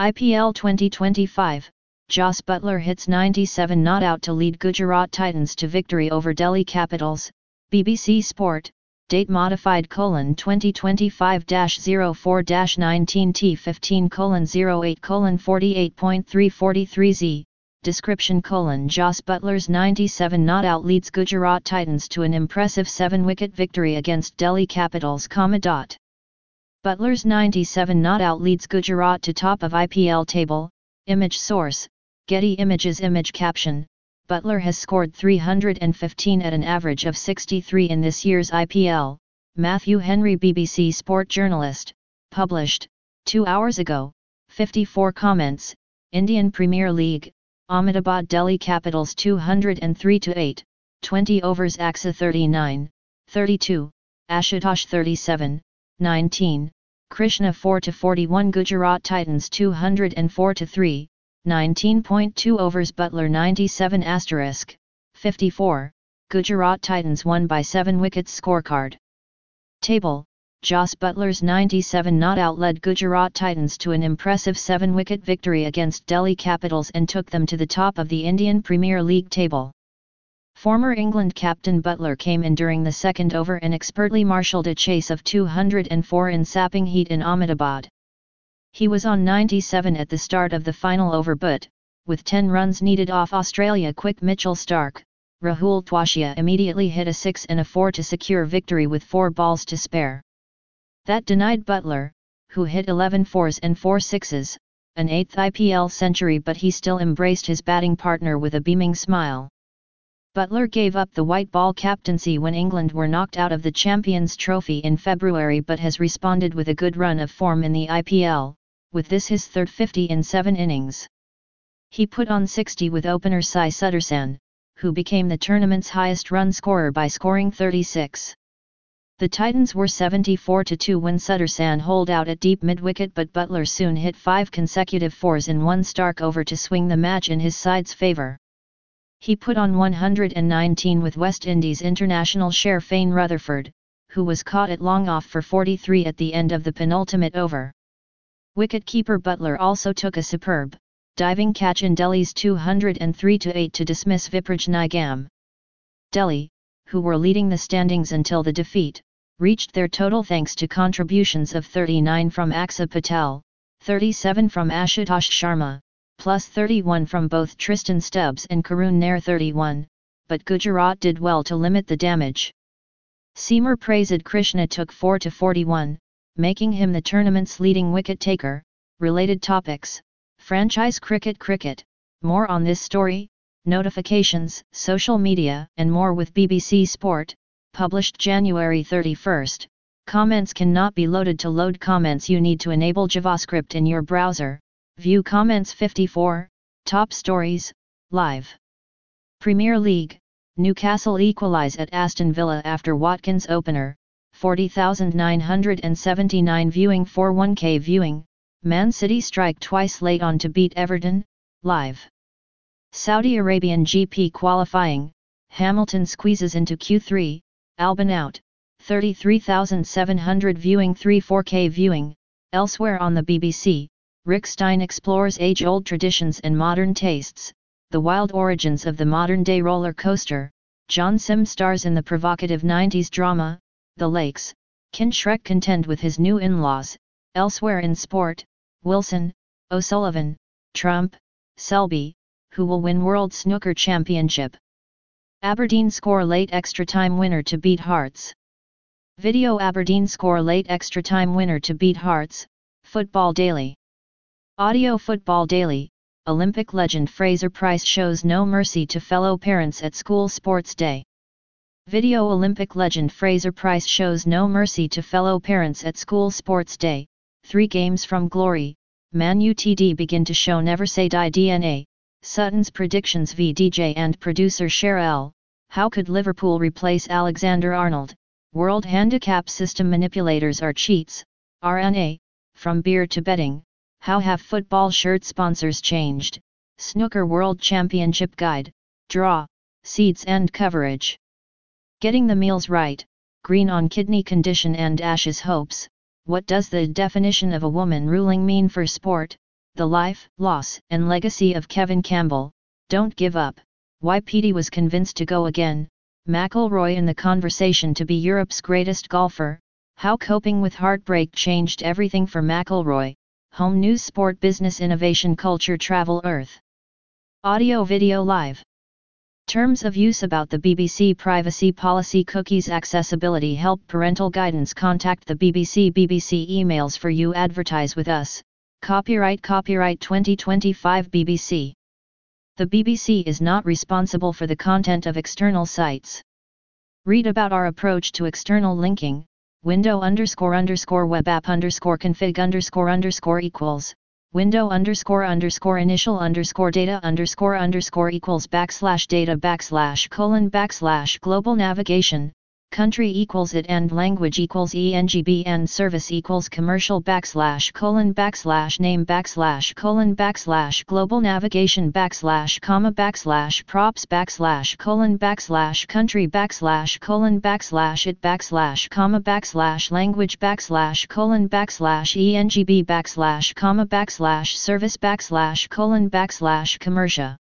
IPL 2025, Jos Buttler hits 97 not out to lead Gujarat Titans to victory over Delhi Capitals. BBC Sport, date modified : 2025-04-19T15:08:48.343z, description : Jos Buttler's 97 not out leads Gujarat Titans to an impressive 7-wicket victory against Delhi Capitals, Buttler's 97 not out leads Gujarat to top of IPL table. Image source, Getty Images. Image caption: Buttler has scored 315 at an average of 63 in this year's IPL. Matthew Henry, BBC Sport journalist, published 2 hours ago. 54 comments. Indian Premier League, Ahmedabad Delhi Capitals 203-8, 20 overs. Aksa 39-32, Ashutosh 37-19, Krishna 4-41. Gujarat Titans 204-3, 19.2 overs. Buttler 97 * 54, Gujarat Titans won by 7 wickets. Scorecard table: Jos Buttler's 97 not out led Gujarat Titans to an impressive 7-wicket victory against Delhi Capitals and took them to the top of the Indian Premier League table. Former England captain Buttler came in during the second over and expertly marshalled a chase of 204 in sapping heat in Ahmedabad. He was on 97 at the start of the final over but, with 10 runs needed off Australia quick Mitchell Starc, Rahul Twashia immediately hit a 6 and a 4 to secure victory with 4 balls to spare. That denied Buttler, who hit 11 fours and 4 sixes, an 8th IPL century, but he still embraced his batting partner with a beaming smile. Buttler gave up the white ball captaincy when England were knocked out of the Champions Trophy in February, but has responded with a good run of form in the IPL, with this his third 50 in 7 innings. He put on 60 with opener Sai Sudarsan, who became the tournament's highest run scorer by scoring 36. The Titans were 74-2 when Sudarsan holed out at deep mid-wicket, but Buttler soon hit 5 consecutive fours in one Starc over to swing the match in his side's favour. He put on 119 with West Indies international Sherfane Rutherford, who was caught at long off for 43 at the end of the penultimate over. Wicket-keeper Buttler also took a superb, diving catch in Delhi's 203-8 to dismiss Vipraj Nigam. Delhi, who were leading the standings until the defeat, reached their total thanks to contributions of 39 from Aksa Patel, 37 from Ashutosh Sharma, plus 31 from both Tristan Stubbs and Karun Nair 31, but Gujarat did well to limit the damage. Seamer Prasid Krishna took 4-41, making him the tournament's leading wicket-taker. Related topics: franchise cricket, more on this story, notifications, social media, and more with BBC Sport, published January 31. Comments cannot be loaded. To load comments you need to enable JavaScript in your browser. View comments. 54, top stories, live. Premier League, Newcastle equalise at Aston Villa after Watkins opener, 40,979 viewing. 41k viewing, Man City strike twice late on to beat Everton, live. Saudi Arabian GP qualifying, Hamilton squeezes into Q3, Albon out, 33,700 viewing. 34k viewing, elsewhere on the BBC. Rick Stein explores age-old traditions and modern tastes, the wild origins of the modern-day roller coaster. John Sim stars in the provocative 90s drama, The Lakes. Can Shrek contend with his new in-laws? Elsewhere in sport, Wilson, O'Sullivan, Trump, Selby, who will win World Snooker Championship? Aberdeen score late extra-time winner to beat Hearts. Video: Aberdeen score late extra-time winner to beat Hearts. Football Daily. Audio: Football Daily. Olympic legend Fraser Price shows no mercy to fellow parents at school sports day. Video: Olympic legend Fraser Price shows no mercy to fellow parents at school sports day. 3 games from glory, Man Utd begin to show never say die DNA. Sutton's predictions v DJ and producer Cher L. How could Liverpool replace Alexander Arnold? World Handicap System manipulators are cheats. RNA, from beer to betting. How have football shirt sponsors changed? Snooker World Championship Guide, Draw, Seeds and Coverage. Getting the meals right, Green on kidney condition and Ash's hopes. What does the definition of a woman ruling mean for sport? The Life, Loss, and Legacy of Kevin Campbell, Don't Give Up, Why Petey Was Convinced to Go Again, McIlroy in the Conversation to be Europe's Greatest Golfer, How Coping with Heartbreak Changed Everything for McIlroy, Home News Sport Business Innovation Culture Travel Earth. Audio Video Live. Terms of use about the BBC Privacy Policy Cookies Accessibility Help Parental Guidance Contact the BBC emails for you Advertise with us, Copyright 2025 BBC. The BBC is not responsible for the content of external sites. Read about our approach to external linking, window_web app_config_data _data _global navigation, country equals it and language equals ENGB and service equals commercial / name / global navigation / props / country / it / language / ENGB / service / commercia.